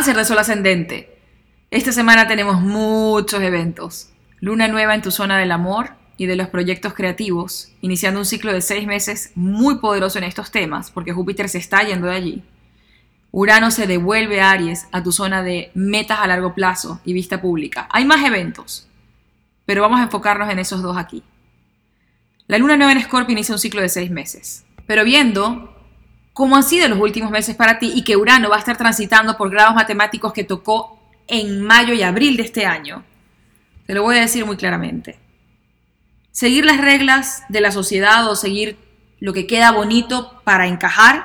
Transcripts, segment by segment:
Cáncer de sol ascendente. Esta semana tenemos muchos eventos. Luna nueva en tu zona del amor y de los proyectos creativos, iniciando un ciclo de 6 meses muy poderoso en estos temas, porque Júpiter se está yendo de allí. Urano se devuelve a Aries, a tu zona de metas a largo plazo y vista pública. Hay más eventos, pero vamos a enfocarnos en esos dos aquí. La luna nueva en Escorpio inicia un ciclo de 6 meses, pero viendo cómo han sido los últimos meses para ti y que Urano va a estar transitando por grados matemáticos que tocó en mayo y abril de este año, te lo voy a decir muy claramente. Seguir las reglas de la sociedad o seguir lo que queda bonito para encajar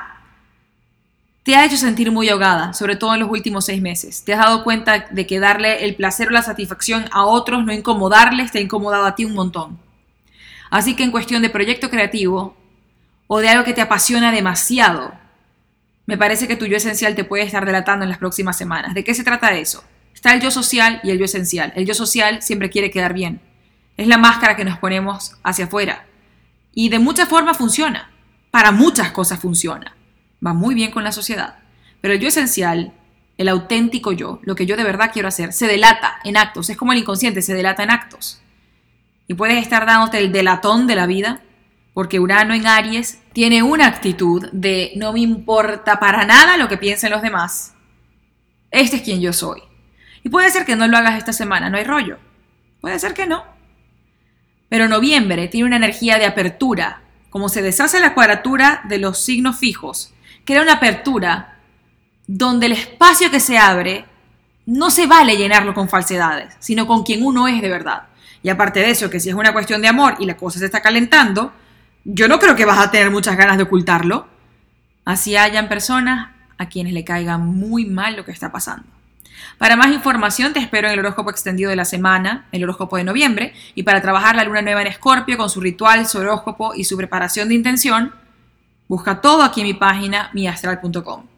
te ha hecho sentir muy ahogada, sobre todo en los últimos 6 meses. Te has dado cuenta de que darle el placer o la satisfacción a otros, no incomodarles, te ha incomodado a ti un montón. Así que en cuestión de proyecto creativo o de algo que te apasiona demasiado, me parece que tu yo esencial te puede estar delatando en las próximas semanas. ¿De qué se trata eso? Está el yo social y el yo esencial. El yo social siempre quiere quedar bien. Es la máscara que nos ponemos hacia afuera. Y de muchas formas funciona. Para muchas cosas funciona. Va muy bien con la sociedad. Pero el yo esencial, el auténtico yo, lo que yo de verdad quiero hacer, se delata en actos. Es como el inconsciente, se delata en actos. Y puedes estar dándote el delatón de la vida, porque Urano en Aries tiene una actitud de no me importa para nada lo que piensen los demás. Este es quien yo soy. Y puede ser que no lo hagas esta semana, no hay rollo. Puede ser que no. Pero noviembre tiene una energía de apertura. Como se deshace la cuadratura de los signos fijos, crea una apertura donde el espacio que se abre no se vale llenarlo con falsedades, sino con quien uno es de verdad. Y aparte de eso, que si es una cuestión de amor y la cosa se está calentando, yo no creo que vas a tener muchas ganas de ocultarlo. Así hayan personas a quienes le caiga muy mal lo que está pasando. Para más información te espero en el horóscopo extendido de la semana, el horóscopo de noviembre, y para trabajar la luna nueva en Escorpio con su ritual, su horóscopo y su preparación de intención, busca todo aquí en mi página miastral.com.